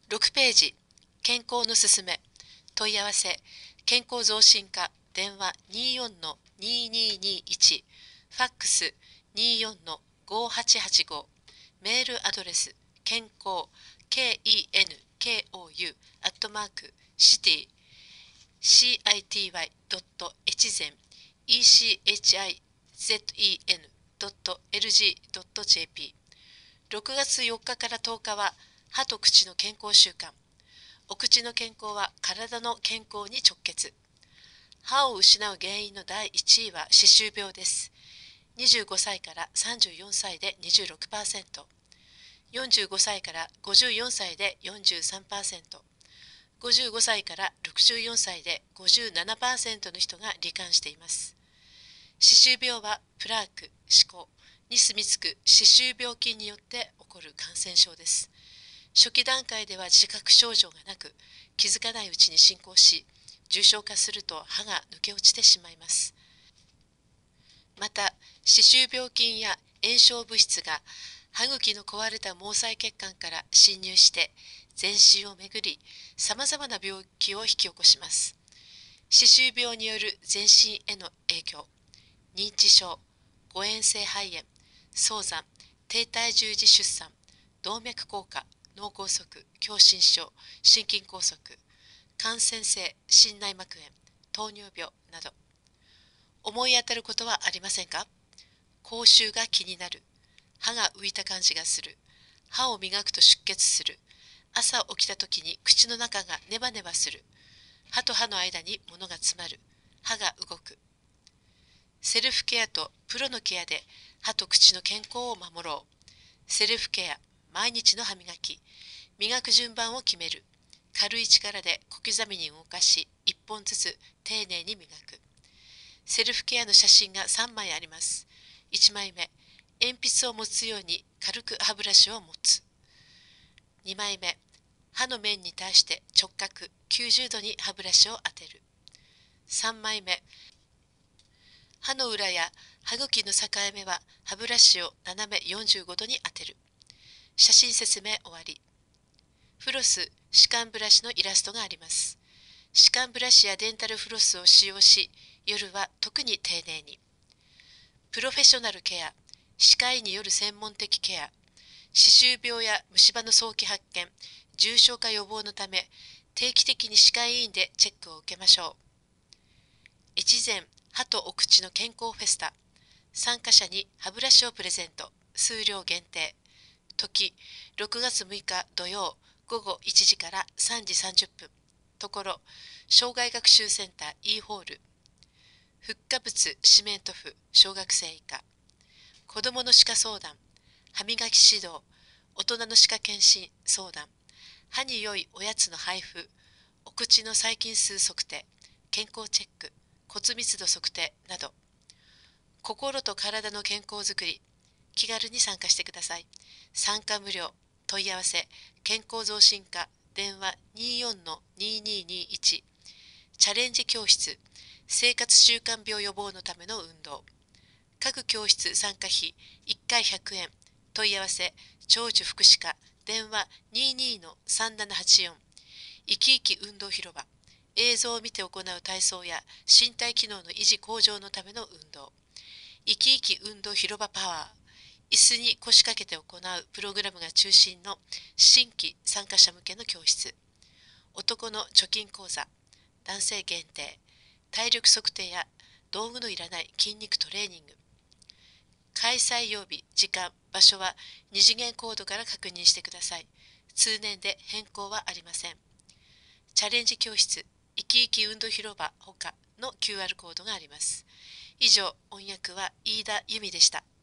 6ページ、健康のすすめ、問い合わせ、健康増進課、電話24-2221、ファックス24-5885、メールアドレス、健康、kenkou、アットマーク、city.hzen、echizen.lg.jp。6月4日から10日は、歯と口の健康週間。お口の健康は体の健康に直結。歯を失う原因の第1位は歯周病です。25歳から34歳で 26%、45歳から54歳で 43%、55歳から64歳で 57% の人が罹患しています。歯周病はプラーク、歯垢に住み着く歯周病菌によって起こる感染症です。初期段階では自覚症状がなく、気づかないうちに進行し、重症化すると歯が抜け落ちてしまいます。また、歯周病菌や炎症物質が歯茎の壊れた毛細血管から侵入して全身をめぐり、さまざまな病気を引き起こします。歯周病による全身への影響、認知症、誤嚥性肺炎、早産、低体重児出産、動脈硬化、脳梗塞、狭心症、心筋梗塞、感染性心内膜炎、糖尿病など。思い当たることはありませんか？口臭が気になる、歯が浮いた感じがする、歯を磨くと出血する、朝起きた時に口の中がネバネバする、歯と歯の間に物が詰まる、歯が動く。セルフケアとプロのケアで歯と口の健康を守ろう。セルフケア、毎日の歯磨き、磨く順番を決める。軽い力で小刻みに動かし、1本ずつ丁寧に磨く。セルフケアの写真が3枚あります。1枚目、鉛筆を持つように軽く歯ブラシを持つ。2枚目、歯の面に対して直角90度に歯ブラシを当てる。3枚目、歯の裏や歯茎の境目は歯ブラシを斜め45度に当てる。写真説明終わり。フロス、歯間ブラシのイラストがあります。歯間ブラシやデンタルフロスを使用し、夜は特に丁寧に。プロフェッショナルケア、歯科医による専門的ケア、歯周病や虫歯の早期発見、重症化予防のため、定期的に歯科医院でチェックを受けましょう。越前歯とお口の健康フェスタ、参加者に歯ブラシをプレゼント、数量限定。時、6月6日土曜午後1時から3時30分。ところ、障害学習センター E ホール。フッ化物シメント符小学生以下。子どもの歯科相談、歯磨き指導、大人の歯科検診相談、歯に良いおやつの配布、お口の細菌数測定、健康チェック、骨密度測定など。心と体の健康づくり、気軽に参加してください。参加無料。問い合わせ、健康増進課、電話24-2221。チャレンジ教室、生活習慣病予防のための運動。各教室参加費1回100円。問い合わせ、長寿福祉課、電話22-3784。生き生き運動広場。映像を見て行う体操や身体機能の維持向上のための運動。生き生き運動広場パワー。椅子に腰掛けて行うプログラムが中心の新規参加者向けの教室。男の貯金講座。男性限定。体力測定や道具のいらない筋肉トレーニング。開催曜日、時間、場所は2次元コードから確認してください。通年で変更はありません。チャレンジ教室、生き生き運動広場ほかの QR コードがあります。以上、音訳は飯田由美でした。